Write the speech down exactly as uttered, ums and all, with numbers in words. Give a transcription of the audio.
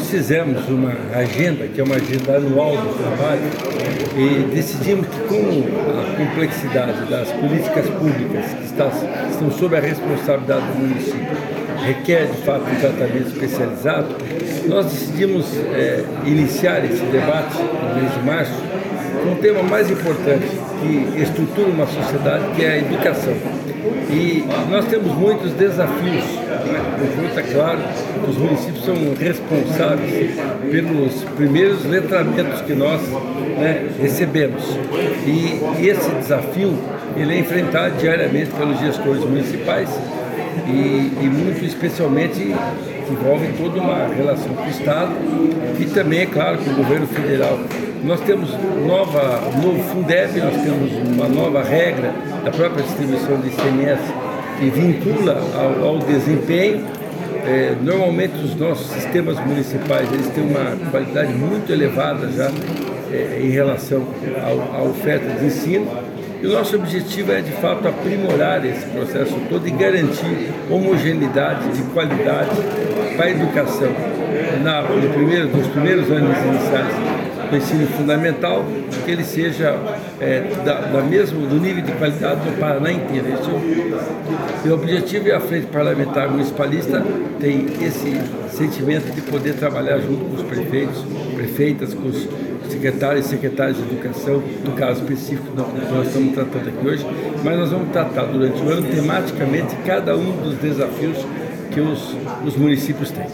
nós fizemos uma agenda, que é uma agenda anual do trabalho, e decidimos que, com a complexidade das políticas públicas que está, estão sob a responsabilidade do município, requer, de fato, um tratamento especializado, nós decidimos é, iniciar esse debate no mês de março com um tema mais importante que estrutura uma sociedade, que é a educação. E nós temos muitos desafios, né? Conjunto, é claro, os municípios são responsáveis pelos primeiros letramentos que nós, né, recebemos. E, e esse desafio ele é enfrentado diariamente pelos gestores municipais e, e muito especialmente envolve toda uma relação com o Estado e também, é claro, com o governo federal. Nós temos nova, um novo Fundeb, nós temos uma nova regra da própria distribuição de I C M S que vincula ao, ao desempenho. É, normalmente os nossos sistemas municipais eles têm uma qualidade muito elevada já é, em relação ao, à oferta de ensino. E o nosso objetivo é, de fato, aprimorar esse processo todo e garantir homogeneidade e qualidade para a educação na, no primeiro, nos primeiros anos iniciais do ensino fundamental, que ele seja é, da, da mesmo, do nível de qualidade do Paraná inteiro. Esse é o, o objetivo, e a Frente Parlamentar Municipalista tem esse sentimento de poder trabalhar junto com os prefeitos, prefeitas, com os secretários e secretários de educação, no caso específico que nós estamos tratando aqui hoje, mas nós vamos tratar durante o ano tematicamente cada um dos desafios que os, os municípios têm.